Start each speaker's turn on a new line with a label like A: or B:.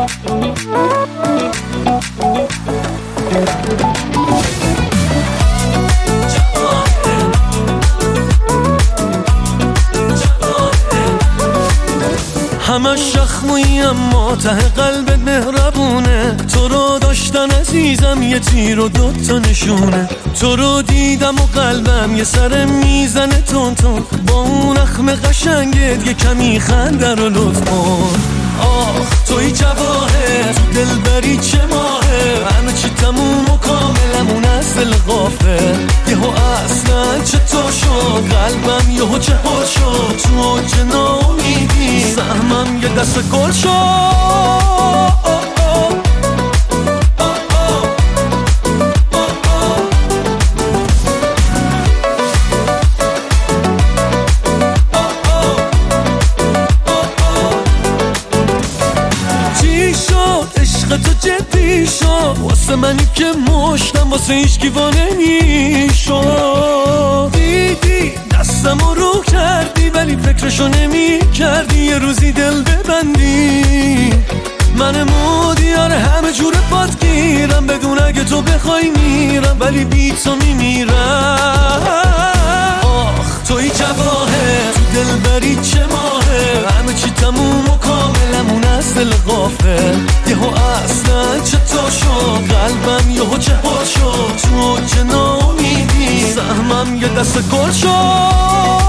A: همش شخمویی اما ته قلبت مهربونه. تو رو داشتن عزیزم یه تیر و دوتا نشونه. تو رو دیدم و قلبم یه سر میزنه تون تون. با اون اخم قشنگت یه کمی خنده رو لطف کن. آخ توی جواهر تو دل بری چه ماهه. همه چی تموم و کاملمون از دل غافل. یهو اصلا چطور شد قلبم یهو چه حال شد. تو چه ناامیدی سهمم یه دست گل شد. تو جدی شد واسه منی که مشتم واسه هیچ گیوانه میشد. دیدی دستمو رو کردی ولی فکرشو نمی کردی یه روزی دل ببندی. من مودیار همه جور پات گیرم بدون اگه تو بخوای میرم ولی بی تو میمیرم. آخ توی جواهر تو دل بری چه ماهه. همه چی تموم و کاملمون از دل غافل. یهو اصلا چطور شد قلبم یهو چه حال شد. تو چه ناامیدی سهمم یه دست گل شد.